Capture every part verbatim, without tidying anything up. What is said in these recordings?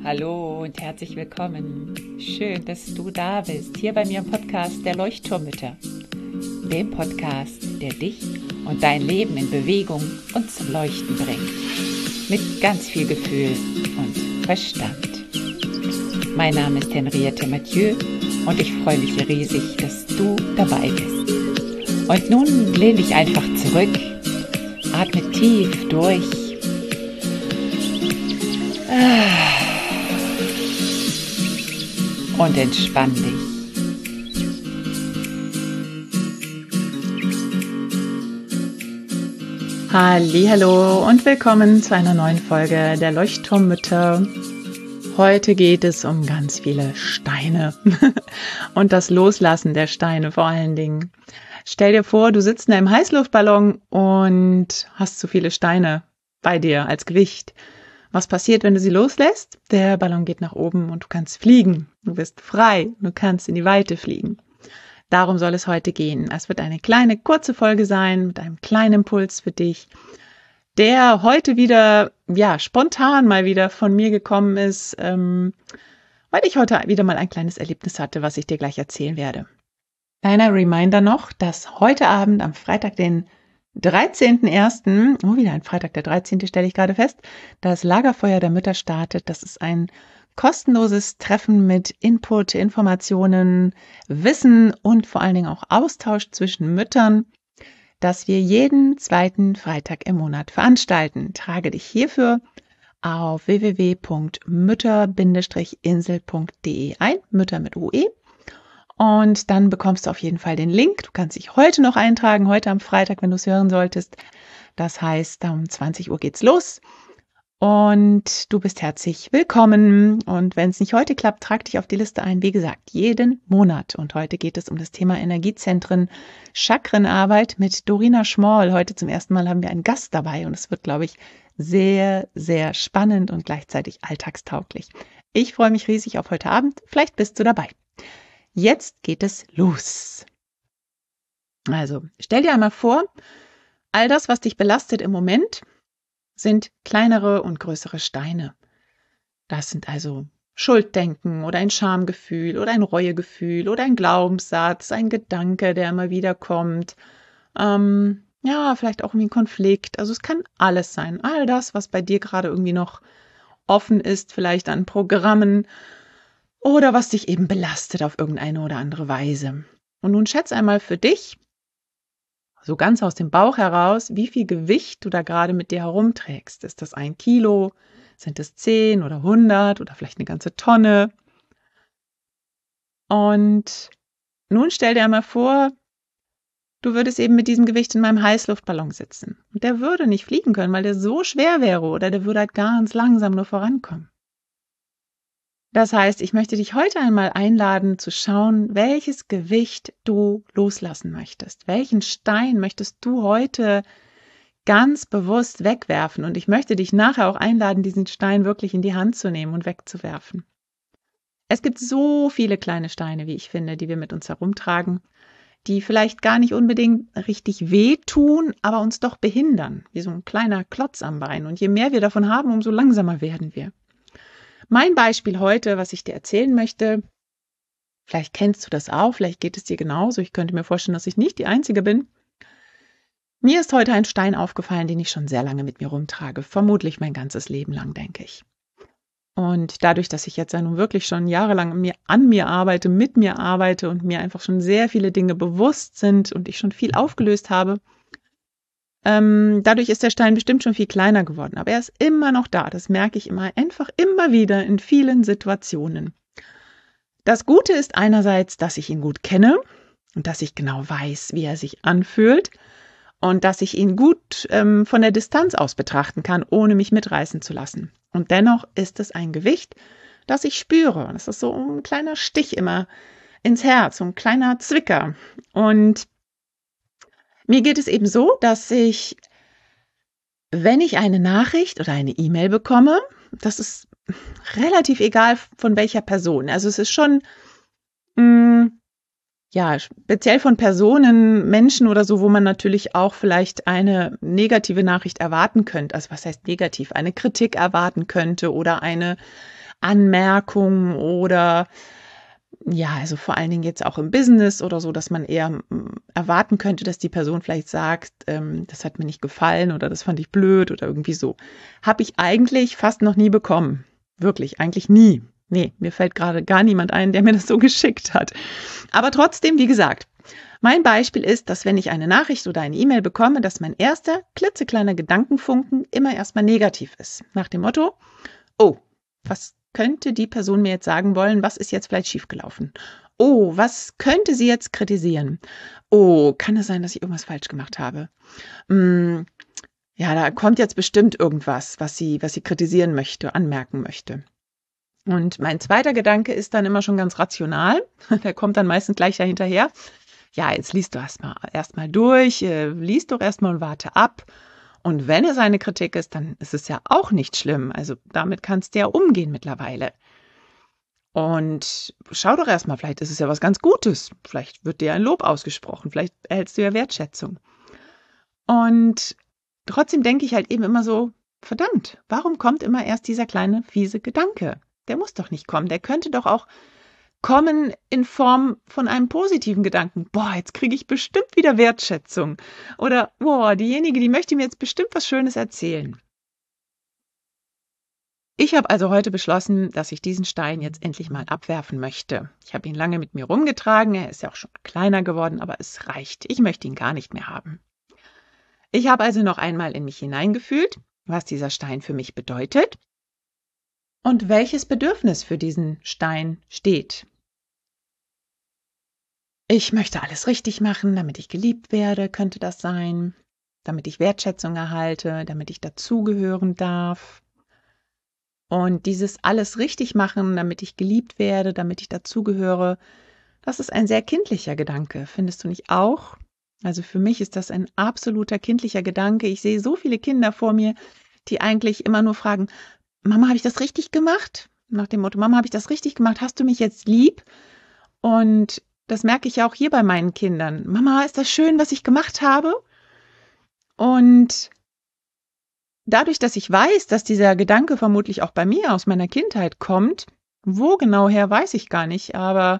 Hallo und herzlich willkommen. Schön, dass du da bist, hier bei mir im Podcast der Leuchtturmmütter. Dem Podcast, der dich und dein Leben in Bewegung und zum Leuchten bringt. Mit ganz viel Gefühl und Verstand. Mein Name ist Henriette Mathieu und ich freue mich riesig, dass du dabei bist. Und nun lehn dich einfach zurück, atme tief durch. Und entspann dich. Hallihallo und willkommen zu einer neuen Folge der Leuchtturmmütter. Heute geht es um ganz viele Steine und das Loslassen der Steine vor allen Dingen. Stell dir vor, du sitzt in einem Heißluftballon und hast zu viele Steine bei dir als Gewicht. Was passiert, wenn du sie loslässt? Der Ballon geht nach oben und du kannst fliegen. Du bist frei, du kannst in die Weite fliegen. Darum soll es heute gehen. Es wird eine kleine, kurze Folge sein mit einem kleinen Impuls für dich, der heute wieder, ja, spontan mal wieder von mir gekommen ist, ähm, weil ich heute wieder mal ein kleines Erlebnis hatte, was ich dir gleich erzählen werde. Kleiner Reminder noch, dass heute Abend am Freitag, den dreizehnten ersten Oh, wieder ein Freitag, der dreizehnte stelle ich gerade fest, das Lagerfeuer der Mütter startet. Das ist ein kostenloses Treffen mit Input, Informationen, Wissen und vor allen Dingen auch Austausch zwischen Müttern, das wir jeden zweiten Freitag im Monat veranstalten. Trage dich hierfür auf w w w punkt mütter Bindestrich insel punkt d e ein, Mütter mit U E. Und dann bekommst du auf jeden Fall den Link. Du kannst dich heute noch eintragen, heute am Freitag, wenn du es hören solltest. Das heißt, um zwanzig Uhr geht's los. Und du bist herzlich willkommen. Und wenn es nicht heute klappt, trag dich auf die Liste ein. Wie gesagt, jeden Monat. Und heute geht es um das Thema Energiezentren, Chakrenarbeit mit Dorina Schmoll. Heute zum ersten Mal haben wir einen Gast dabei. Und es wird, glaube ich, sehr, sehr spannend und gleichzeitig alltagstauglich. Ich freue mich riesig auf heute Abend. Vielleicht bist du dabei. Jetzt geht es los. Also, stell dir einmal vor, all das, was dich belastet im Moment, sind kleinere und größere Steine. Das sind also Schulddenken oder ein Schamgefühl oder ein Reuegefühl oder ein Glaubenssatz, ein Gedanke, der immer wieder kommt. Ähm, ja, vielleicht auch irgendwie ein Konflikt. Also es kann alles sein. All das, was bei dir gerade irgendwie noch offen ist, vielleicht an Programmen, oder was dich eben belastet auf irgendeine oder andere Weise. Und nun schätz einmal für dich, so ganz aus dem Bauch heraus, wie viel Gewicht du da gerade mit dir herumträgst. Ist das ein Kilo? Sind es zehn oder hundert oder vielleicht eine ganze Tonne? Und nun stell dir einmal vor, du würdest eben mit diesem Gewicht in meinem Heißluftballon sitzen. Und der würde nicht fliegen können, weil der so schwer wäre oder der würde halt ganz langsam nur vorankommen. Das heißt, ich möchte dich heute einmal einladen, zu schauen, welches Gewicht du loslassen möchtest. Welchen Stein möchtest du heute ganz bewusst wegwerfen? Und ich möchte dich nachher auch einladen, diesen Stein wirklich in die Hand zu nehmen und wegzuwerfen. Es gibt so viele kleine Steine, wie ich finde, die wir mit uns herumtragen, die vielleicht gar nicht unbedingt richtig wehtun, aber uns doch behindern, wie so ein kleiner Klotz am Bein. Und je mehr wir davon haben, umso langsamer werden wir. Mein Beispiel heute, was ich dir erzählen möchte, vielleicht kennst du das auch, vielleicht geht es dir genauso. Ich könnte mir vorstellen, dass ich nicht die Einzige bin. Mir ist heute ein Stein aufgefallen, den ich schon sehr lange mit mir rumtrage. Vermutlich mein ganzes Leben lang, denke ich. Und dadurch, dass ich jetzt ja nun wirklich schon jahrelang an mir, an mir arbeite, mit mir arbeite und mir einfach schon sehr viele Dinge bewusst sind und ich schon viel aufgelöst habe, Ähm, dadurch ist der Stein bestimmt schon viel kleiner geworden, aber er ist immer noch da. Das merke ich immer, einfach immer wieder in vielen Situationen. Das Gute ist einerseits, dass ich ihn gut kenne und dass ich genau weiß, wie er sich anfühlt und dass ich ihn gut ähm, von der Distanz aus betrachten kann, ohne mich mitreißen zu lassen. Und dennoch ist es ein Gewicht, das ich spüre. Das ist so ein kleiner Stich immer ins Herz, so ein kleiner Zwicker. Und mir geht es eben so, dass ich, wenn ich eine Nachricht oder eine E-Mail bekomme, das ist relativ egal von welcher Person. Also es ist schon, mh, ja, speziell von Personen, Menschen oder so, wo man natürlich auch vielleicht eine negative Nachricht erwarten könnte. Also was heißt negativ? Eine Kritik erwarten könnte oder eine Anmerkung oder ja, also vor allen Dingen jetzt auch im Business oder so, dass man eher mm, erwarten könnte, dass die Person vielleicht sagt, ähm, das hat mir nicht gefallen oder das fand ich blöd oder irgendwie so. Habe ich eigentlich fast noch nie bekommen. Wirklich, eigentlich nie. Nee, mir fällt gerade gar niemand ein, der mir das so geschickt hat. Aber trotzdem, wie gesagt, mein Beispiel ist, dass wenn ich eine Nachricht oder eine E-Mail bekomme, dass mein erster klitzekleiner Gedankenfunken immer erstmal negativ ist. Nach dem Motto, oh, was könnte die Person mir jetzt sagen wollen? Was ist jetzt vielleicht schiefgelaufen? Oh, was könnte sie jetzt kritisieren? Oh, kann es sein, dass ich irgendwas falsch gemacht habe? Hm, ja, da kommt jetzt bestimmt irgendwas, was sie, was sie kritisieren möchte, anmerken möchte. Und mein zweiter Gedanke ist dann immer schon ganz rational. Der kommt dann meistens gleich dahinterher. Ja, jetzt liest du erstmal erstmal durch, äh, liest doch erstmal und warte ab. Und wenn es eine Kritik ist, dann ist es ja auch nicht schlimm. Also damit kannst du ja umgehen mittlerweile. Und schau doch erstmal, vielleicht ist es ja was ganz Gutes. Vielleicht wird dir ein Lob ausgesprochen, vielleicht erhältst du ja Wertschätzung. Und trotzdem denke ich halt eben immer so, verdammt, warum kommt immer erst dieser kleine fiese Gedanke? Der muss doch nicht kommen, der könnte doch auch kommen in Form von einem positiven Gedanken. Boah, jetzt kriege ich bestimmt wieder Wertschätzung. Oder, boah, diejenige, die möchte mir jetzt bestimmt was Schönes erzählen. Ich habe also heute beschlossen, dass ich diesen Stein jetzt endlich mal abwerfen möchte. Ich habe ihn lange mit mir rumgetragen, er ist ja auch schon kleiner geworden, aber es reicht. Ich möchte ihn gar nicht mehr haben. Ich habe also noch einmal in mich hineingefühlt, was dieser Stein für mich bedeutet und welches Bedürfnis für diesen Stein steht. Ich möchte alles richtig machen, damit ich geliebt werde, könnte das sein, damit ich Wertschätzung erhalte, damit ich dazugehören darf. Und dieses alles richtig machen, damit ich geliebt werde, damit ich dazugehöre, das ist ein sehr kindlicher Gedanke, findest du nicht auch? Also für mich ist das ein absoluter kindlicher Gedanke. Ich sehe so viele Kinder vor mir, die eigentlich immer nur fragen, Mama, habe ich das richtig gemacht? Nach dem Motto, Mama, habe ich das richtig gemacht? Hast du mich jetzt lieb? Und das merke ich ja auch hier bei meinen Kindern. Mama, ist das schön, was ich gemacht habe? Und dadurch, dass ich weiß, dass dieser Gedanke vermutlich auch bei mir aus meiner Kindheit kommt, wo genau her, weiß ich gar nicht, aber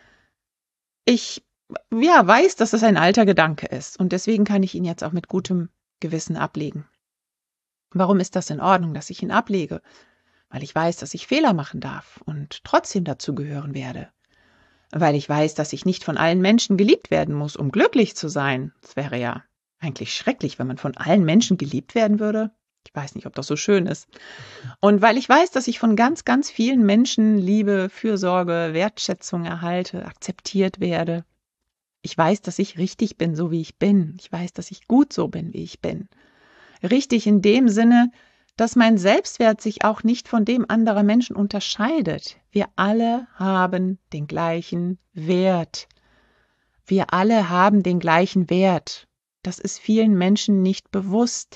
ich ja, weiß, dass das ein alter Gedanke ist und deswegen kann ich ihn jetzt auch mit gutem Gewissen ablegen. Warum ist das in Ordnung, dass ich ihn ablege? Weil ich weiß, dass ich Fehler machen darf und trotzdem dazugehören werde. Weil ich weiß, dass ich nicht von allen Menschen geliebt werden muss, um glücklich zu sein. Das wäre ja eigentlich schrecklich, wenn man von allen Menschen geliebt werden würde. Ich weiß nicht, ob das so schön ist. Und weil ich weiß, dass ich von ganz, ganz vielen Menschen Liebe, Fürsorge, Wertschätzung erhalte, akzeptiert werde. Ich weiß, dass ich richtig bin, so wie ich bin. Ich weiß, dass ich gut so bin, wie ich bin. Richtig in dem Sinne, dass mein Selbstwert sich auch nicht von dem anderer Menschen unterscheidet. Wir alle haben den gleichen Wert. Wir alle haben den gleichen Wert. Das ist vielen Menschen nicht bewusst.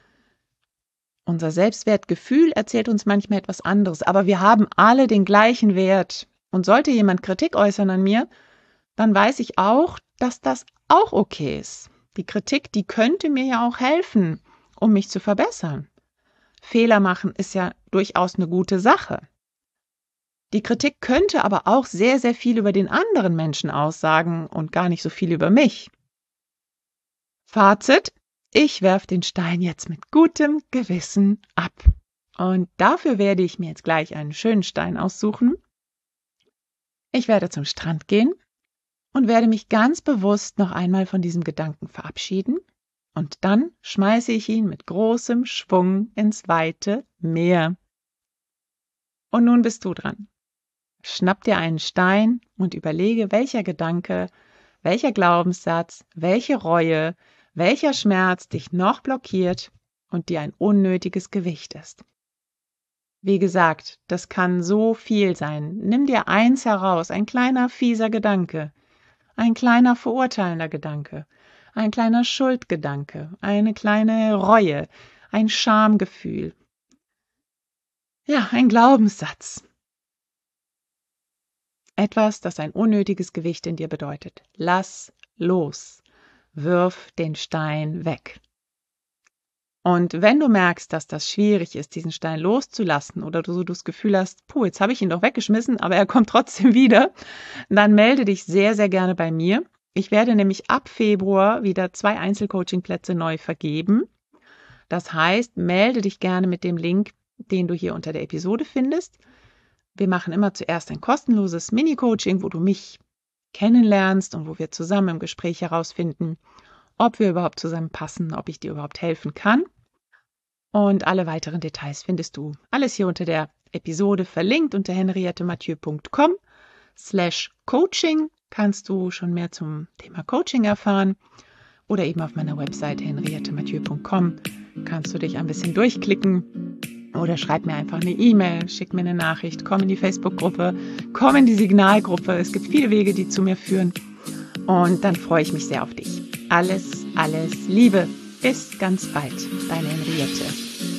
Unser Selbstwertgefühl erzählt uns manchmal etwas anderes, aber wir haben alle den gleichen Wert. Und sollte jemand Kritik äußern an mir, dann weiß ich auch, dass das auch okay ist. Die Kritik, die könnte mir ja auch helfen, um mich zu verbessern. Fehler machen ist ja durchaus eine gute Sache. Die Kritik könnte aber auch sehr, sehr viel über den anderen Menschen aussagen und gar nicht so viel über mich. Fazit: Ich werfe den Stein jetzt mit gutem Gewissen ab. Und dafür werde ich mir jetzt gleich einen schönen Stein aussuchen. Ich werde zum Strand gehen und werde mich ganz bewusst noch einmal von diesem Gedanken verabschieden. Und dann schmeiße ich ihn mit großem Schwung ins weite Meer. Und nun bist du dran. Schnapp dir einen Stein und überlege, welcher Gedanke, welcher Glaubenssatz, welche Reue, welcher Schmerz dich noch blockiert und dir ein unnötiges Gewicht ist. Wie gesagt, das kann so viel sein. Nimm dir eins heraus, ein kleiner fieser Gedanke, ein kleiner verurteilender Gedanke, ein kleiner Schuldgedanke, eine kleine Reue, ein Schamgefühl. Ja, ein Glaubenssatz. Etwas, das ein unnötiges Gewicht in dir bedeutet. Lass los. Wirf den Stein weg. Und wenn du merkst, dass das schwierig ist, diesen Stein loszulassen oder du so das Gefühl hast, puh, jetzt habe ich ihn doch weggeschmissen, aber er kommt trotzdem wieder, dann melde dich sehr, sehr gerne bei mir. Ich werde nämlich ab Februar wieder zwei Einzelcoaching-Plätze neu vergeben. Das heißt, melde dich gerne mit dem Link, den du hier unter der Episode findest. Wir machen immer zuerst ein kostenloses Mini-Coaching, wo du mich kennenlernst und wo wir zusammen im Gespräch herausfinden, ob wir überhaupt zusammenpassen, ob ich dir überhaupt helfen kann. Und alle weiteren Details findest du alles hier unter der Episode verlinkt unter henriettemathieu punkt com slash coaching. Kannst du schon mehr zum Thema Coaching erfahren oder eben auf meiner Website henriettemathieu punkt com kannst du dich ein bisschen durchklicken oder schreib mir einfach eine E-Mail, schick mir eine Nachricht, komm in die Facebook-Gruppe, komm in die Signalgruppe. Es gibt viele Wege, die zu mir führen und dann freue ich mich sehr auf dich. Alles, alles Liebe. Bis ganz bald, deine Henriette.